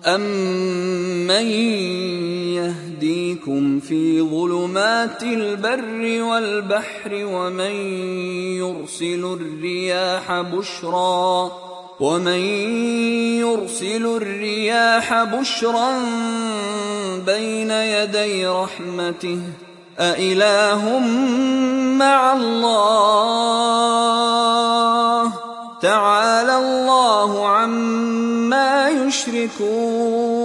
أَمَّن يَهْدِيكُمْ فِي ظُلُمَاتِ الْبَرِّ وَالْبَحْرِ وَمَن يُرْسِلُ الرِّيَاحَ بُشْرًا بَيْنَ يَدَيْ رَحْمَتِهِ أَإِلَٰهٌ مَّعَ اللَّهِ ۚ تَعَالَى اللَّهُ عَمَّا يُشْرِكُونَ